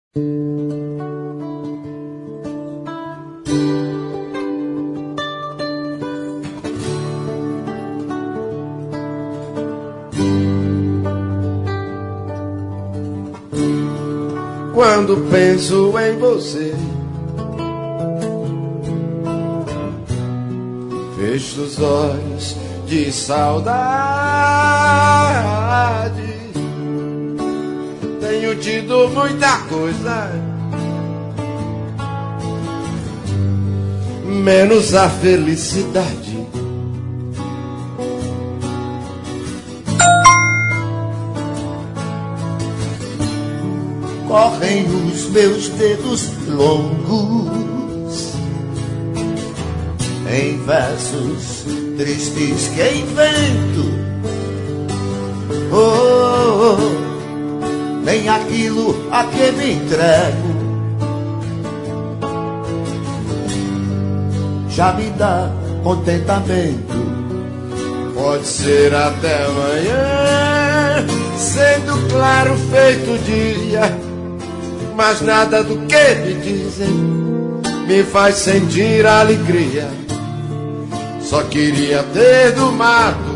Quando penso em você, fecho os olhos de saudade. Tenho tido muita coisa, menos a felicidade. Correm os meus dedos longos em versos tristes que invento. Oh, nem aquilo a que me entrego já me dá contentamento. Pode ser até amanhã, sendo claro feito dia, mas nada do que me dizem me faz sentir alegria. Só queria ter do mato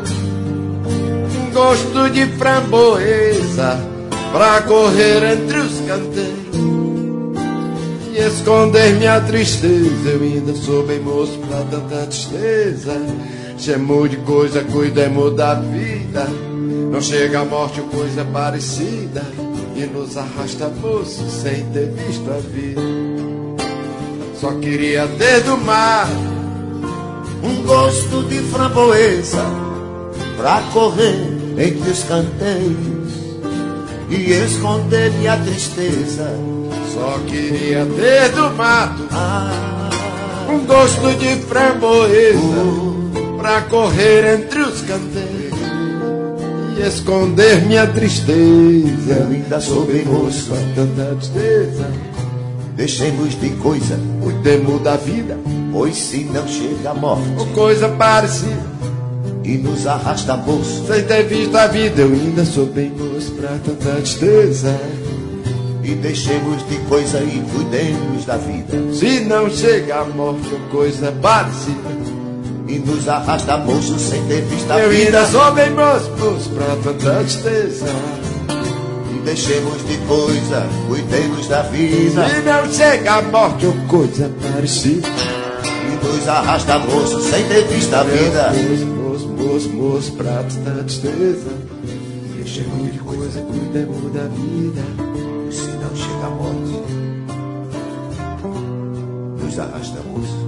um gosto de framboesa pra correr entre os canteiros e esconder minha tristeza. Eu ainda sou bem moço pra tanta tristeza. Chamo de coisa, cuidemos da vida. Não chega a morte ou coisa parecida e nos arrasta, moço, sem ter visto a vida. Só queria ter do mar um gosto de framboesa pra correr entre os canteiros e esconder minha tristeza. Só queria ter do mato um gosto de framboesa pra correr entre os canteiros e esconder minha tristeza. Eu ainda sou bem moço, tanta tristeza. Deixemos de coisa, cuidemos da vida, pois se não chega a morte ou coisa parecida e nos arrasta moço sem ter visto a vida. Eu ainda sou bem moço pra tanta tristeza. E deixemos de coisa e cuidemos da vida, se não chega a morte ou coisa parecida e nos arrasta moço sem ter visto a eu vida. Eu ainda sou bem moço pra tanta tristeza. E deixemos de coisa, cuidemos da vida, se não chega a morte ou coisa parecida e nos arrasta moço sem ter visto a vida. Moço pra tanta tristeza. Deixemos de coisa, cuidemos da vida, se não chega a morte nos arrasta moço